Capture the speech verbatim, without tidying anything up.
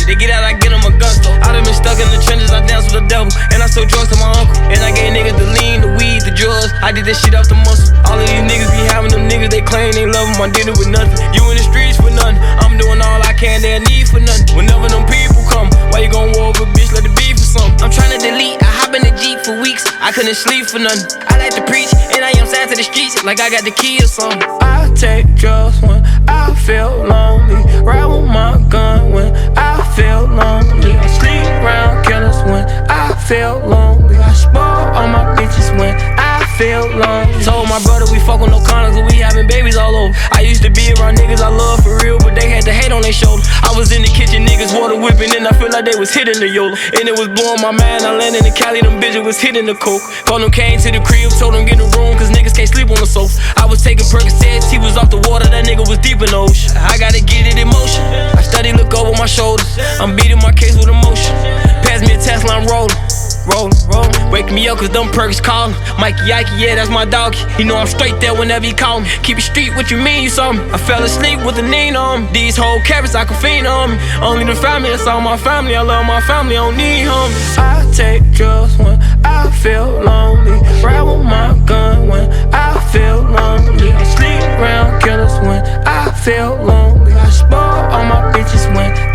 They get out, I get them a gun. I done been stuck in the trenches, I dance with the devil. And I sold drugs to my uncle. And I gave niggas the lean, the weed, the drugs. I did that shit off the muscle. All of these niggas be having them niggas, they claim they love them. I did it with nothing. You in the streets for nothing. I'm doing all I can, they need for nothing. Whenever them people come, why you gon' war over a bitch, let it be for something. I'm tryna delete, I hop in the Jeep for weeks. I couldn't sleep for nothing. I like to preach, and I am sad to the streets, like I got the key or something. I take drugs when I feel lonely. Ride with my gun when I feel lonely. I sleep around killers when I feel lonely. I spoil all my bitches when I feel lonely. Told my brother we fuck with no condoms and we having babies all over. I used to be around niggas I love for real, but they had the hate on their shoulder. I was in the kitchen, niggas water whipping, and I feel like they was hitting the Yola. And it was blowing my mind, I landed in Cali, them bitches was hitting the coke. Called them, came to the crib, told them get in the room, cause niggas can't sleep on the sofa. I was taking Percocets, he was off the water, that nigga was deep in the ocean. I gotta get it in motion, I study, look over my shoulders. I'm beating my case with emotion. Pass me a Tesla, I'm rolling. Rollin', rollin', wake me up cause them perks callin'. Mikey Ike, yeah, that's my dog. He know I'm straight there whenever he call me. Keep it street, what you mean, you saw me? I fell asleep with a lean on me. These whole carrots, I can fiend on me. Only the family, that's all my family. I love my family, I don't need homies. I take drugs when I feel lonely. Ride with my gun when I feel lonely. I sleep around killers when I feel lonely. I spoil all my bitches when